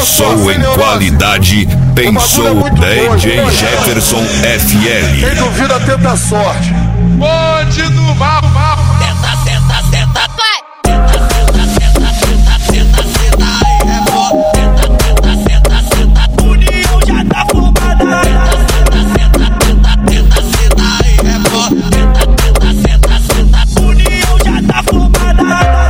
Pensou em qualidade, pensou DJ Jefferson FL. Quem duvida tenta a sorte. Bonde do mal. Tenta, tenta, tenta, vai. União já tá formada. União já tá formada.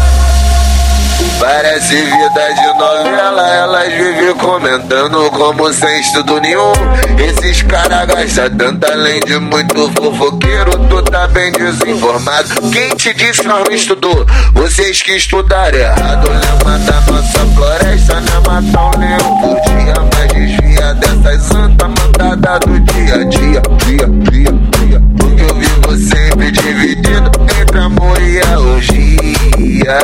Parece vida de novela, elas vivem comentando como sem estudo nenhum. Esses caras gastam tanto além de muito fofoqueiro. Tu tá bem desinformado. Quem te disse não estudou? Vocês que estudaram errado. Lema da nossa floresta não é matar um leão por dia, mas desvia dessas santas mandadas do dia a dia. Porque eu vivo sempre dividido entre amor e a orgia.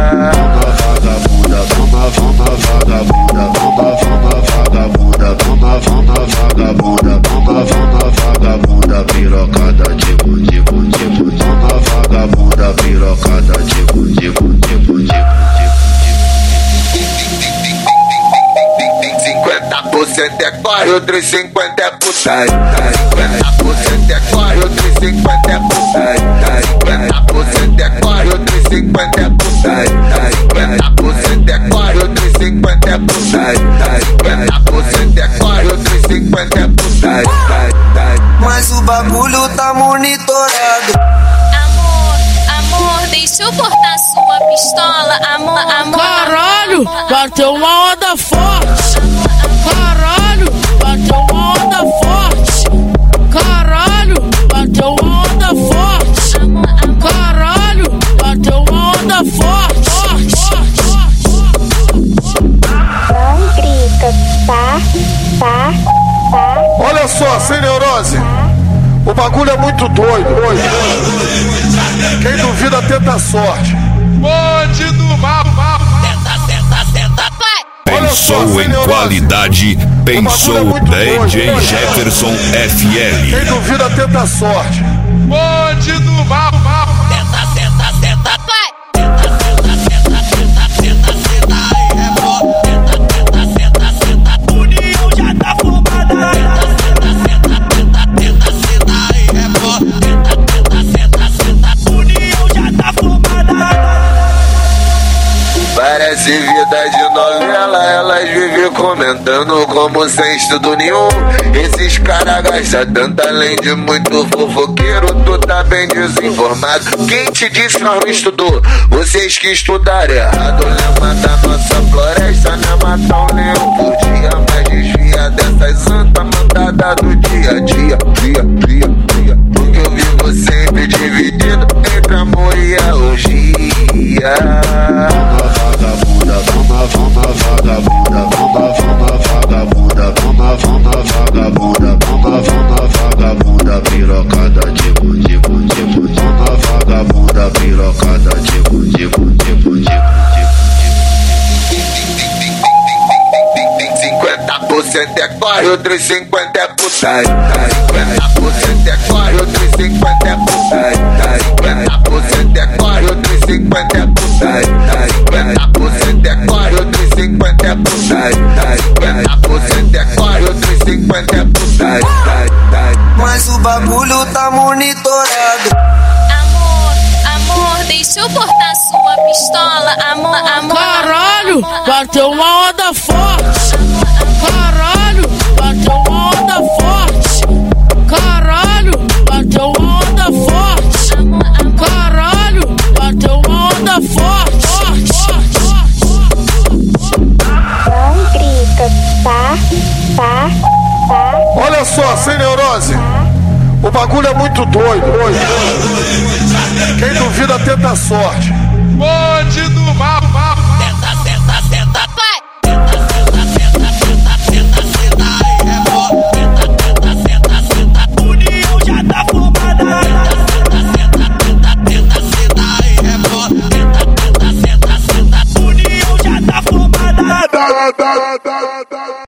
Vagabunda, pirocada, tipo, vagabunda, pirocada, tipo. 50% é corre, outros 50% é putaria. 50% é corre, outros 50% é putaria. 50% é corre, outros 50% é putaria. 50% é corre, outros 50% é putaria. 50% é corre, outros 50% é putaria. Mas o bagulho tá monitorado. Amor, deixa eu cortar sua pistola. Amor. Caralho, bateu uma onda forte. Caralho, bateu uma onda forte. Caralho, bateu uma onda forte. Caralho, bateu uma onda forte. Não grita, tá? Olha só, sem neurose. O bagulho é muito doido. Quem duvida tenta a sorte. Bonde do mal. Tenta, vai. Pensou em qualidade, pensou DJ Jefferson FL. Quem duvida tenta a sorte. Bonde do mal. Tenta, vai. União já tá formada. União já tá formada. Parece vida de novela, elas vivem comentando como sem estudo nenhum. Esses caras gastam tanto além de muito fofoqueiro. Tu tá bem desinformado. Quem te disse não estudou? Vocês que estudaram errado. Lema da nossa floresta não é matar um leão por dia, mas desvia dessas santas mandadas do dia a dia. Porque eu vivo sempre dividido entre amor e a orgia. Vagabunda, pirocada, tipo. Vagabunda, pirocada, tipo. 50% é corre, outros 50% é putaria. 50% é corre, outros 50% é putaria. 50% é corre, outros 50% é putaria. 50% é corre, outros 50% é putaria. 50% é corre, outros 50% é putaria. Mas o bagulho tá monitorado. Amor, deixa eu cortar sua pistola. Amor. Caralho, bateu uma onda forte. Caralho, bateu uma onda forte. Caralho, bateu uma onda forte. Caralho, bateu uma onda forte. Não grita, tá? Olha só, sem neurose. O bagulho é muito doido. Quem duvida tenta a sorte. Bonde